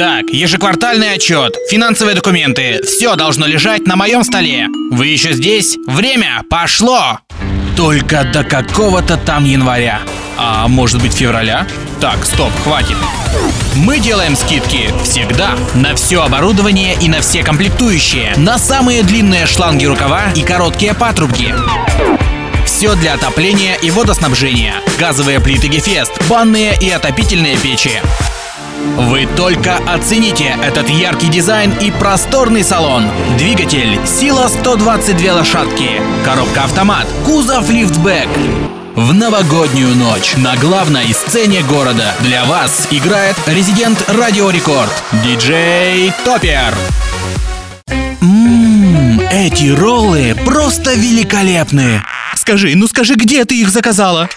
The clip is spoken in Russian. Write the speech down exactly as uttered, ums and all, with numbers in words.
Так, ежеквартальный отчет, финансовые документы. Все должно лежать на моем столе. Вы еще здесь? Время пошло! Только до какого-то там января. А может быть февраля? Так, стоп, хватит. Мы делаем скидки всегда на все оборудование и на все комплектующие, на самые длинные шланги рукава и короткие патрубки. Все для отопления и водоснабжения. Газовые плиты Гефест, банные и отопительные печи. Вы только оцените этот яркий дизайн и просторный салон. Двигатель, сила сто двадцать две лошадки. Коробка автомат, кузов лифтбэк. В новогоднюю ночь на главной сцене города для вас играет резидент Радио Рекорд, диджей Топер. Ммм, эти роллы просто великолепны. Скажи, ну скажи, где ты их заказала?